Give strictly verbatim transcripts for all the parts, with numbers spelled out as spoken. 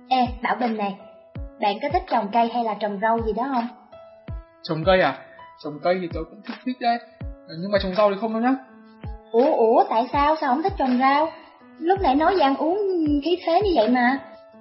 Ê, Bảo Bình này, bạn có thích trồng cây hay là trồng rau gì đó không? Trồng cây à? Trồng cây thì tớ cũng thích thích đấy, nhưng mà trồng rau thì không đâu nhá. Ủa, ủa, tại sao? Sao không thích trồng rau? Lúc nãy nói ăn uống khí thế như vậy mà.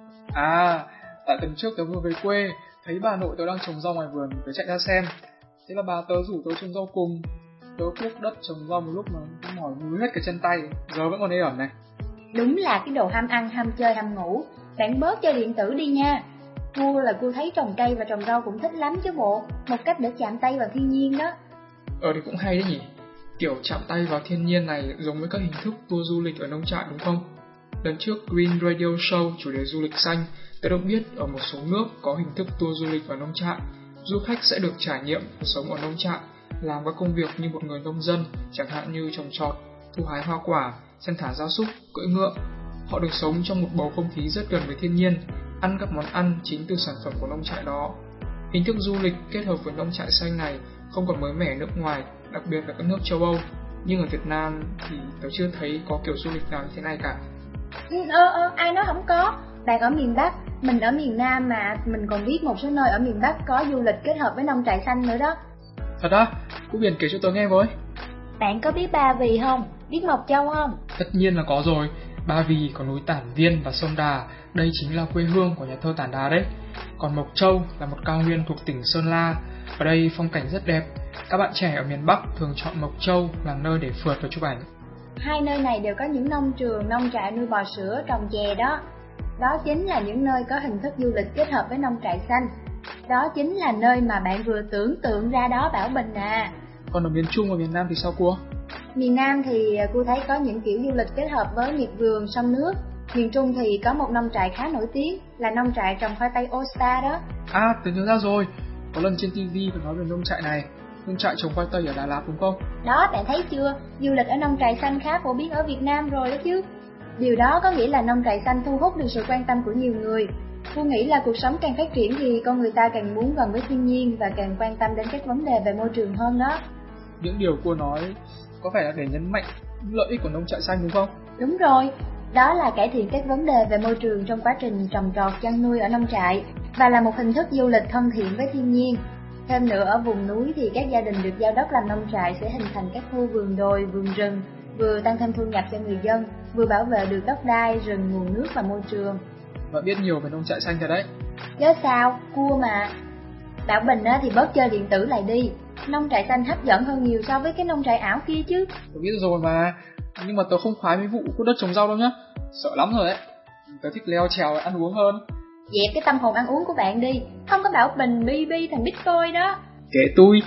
À, tại tuần trước tớ vừa về quê, thấy bà nội tớ đang trồng rau ngoài vườn, tớ chạy ra xem. Thế là bà tớ rủ tớ trồng rau cùng. Tớ cuốc đất trồng rau một lúc mà mỏi nhúi hết cả chân tay, giờ vẫn còn ê ẩm này. Đúng là cái đồ ham ăn, ham chơi, ham ngủ. Bạn bớt chơi điện tử đi nha. Cua là cua thấy trồng cây và trồng rau cũng thích lắm chứ bộ. Một cách để chạm tay vào thiên nhiên đó. Ờ thì cũng hay đấy nhỉ. Kiểu chạm tay vào thiên nhiên này giống với các hình thức tour du lịch ở nông trại đúng không? Lần trước Green Radio Show chủ đề du lịch xanh, tớ được biết ở một số nước có hình thức tour du lịch ở nông trại. Du khách sẽ được trải nghiệm cuộc sống ở nông trại, làm các công việc như một người nông dân, chẳng hạn như trồng trọt, thu hái hoa quả, chăn thả gia súc, cưỡi ngựa. Họ được sống trong một bầu không khí rất gần với thiên nhiên, ăn các món ăn chính từ sản phẩm của nông trại đó. Hình thức du lịch kết hợp với nông trại xanh này không còn mới mẻ nước ngoài, đặc biệt là các nước châu Âu. Nhưng ở Việt Nam thì tớ chưa thấy có kiểu du lịch nào như thế này cả. Ừ, ơ, ơ, ai nói không có. Bạn ở miền Bắc, mình ở miền Nam mà mình còn biết một số nơi ở miền Bắc có du lịch kết hợp với nông trại xanh nữa đó. Thật á? Cô Biển kể cho tớ nghe với. Bạn có biết Ba Vì không? Biết Mộc Châu không? Tất nhiên là có rồi. Ba Vì có núi Tản Viên và sông Đà, đây chính là quê hương của nhà thơ Tản Đà đấy. Còn Mộc Châu là một cao nguyên thuộc tỉnh Sơn La. Ở đây phong cảnh rất đẹp. Các bạn trẻ ở miền Bắc thường chọn Mộc Châu làm nơi để phượt và chụp ảnh. Hai nơi này đều có những nông trường, nông trại nuôi bò sữa, trồng chè đó. Đó chính là những nơi có hình thức du lịch kết hợp với nông trại xanh. Đó chính là nơi mà bạn vừa tưởng tượng ra đó Bảo Bình à. Còn ở miền Trung và miền Nam thì sao cô? Miền Nam thì cô thấy có những kiểu du lịch kết hợp với miệt vườn, sông nước. Miền Trung thì có một nông trại khá nổi tiếng là nông trại trồng khoai tây All Star đó. À, tớ nhớ ra rồi. Có lần trên ti vi phải nói về nông trại này. Nông trại trồng khoai tây ở Đà Lạt đúng không? Đó, bạn thấy chưa? Du lịch ở nông trại xanh khá phổ biến ở Việt Nam rồi đó chứ. Điều đó có nghĩa là nông trại xanh thu hút được sự quan tâm của nhiều người. Cô nghĩ là cuộc sống càng phát triển thì con người ta càng muốn gần với thiên nhiên và càng quan tâm đến các vấn đề về môi trường hơn đó. Những điều cô nói có phải là để nhấn mạnh lợi ích của nông trại xanh đúng không? Đúng rồi, đó là cải thiện các vấn đề về môi trường trong quá trình trồng trọt chăn nuôi ở nông trại và là một hình thức du lịch thân thiện với thiên nhiên. Thêm nữa, ở vùng núi thì các gia đình được giao đất làm nông trại sẽ hình thành các khu vườn đồi, vườn rừng, vừa tăng thêm thu nhập cho người dân, vừa bảo vệ được đất đai, rừng, nguồn nước và môi trường. Và biết nhiều về nông trại xanh thật đấy. Chứ sao, cua mà. Bảo Bình thì bớt chơi điện tử lại đi. Nông trại xanh hấp dẫn hơn nhiều so với cái nông trại ảo kia chứ. Tớ biết rồi mà, nhưng mà tớ không khoái mấy vụ cuốc đất trồng rau đâu nhá. Sợ lắm rồi đấy. Tớ thích leo trèo và ăn uống hơn. Dẹp cái tâm hồn ăn uống của bạn đi. Không có Bảo Bình bi bi thành Bitcoin đó. Kệ tôi.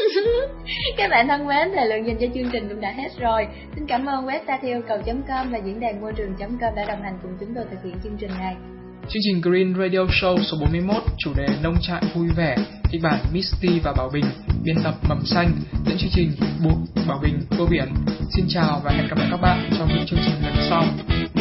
Các bạn thân mến, thời lượng dành cho chương trình cũng đã hết rồi. Xin cảm ơn web ta theo yêu cầu chấm com và diễn đàn môi trường chấm com đã đồng hành cùng chúng tôi thực hiện chương trình này. Chương trình Green Radio Show số bốn mươi mốt, chủ đề nông trại vui vẻ, kịch bản Misty và Bảo Bình, biên tập Mầm Xanh, dẫn chương trình Bụt, Bảo Bình, Cô Biển. Xin chào và hẹn gặp lại các bạn trong những chương trình lần sau.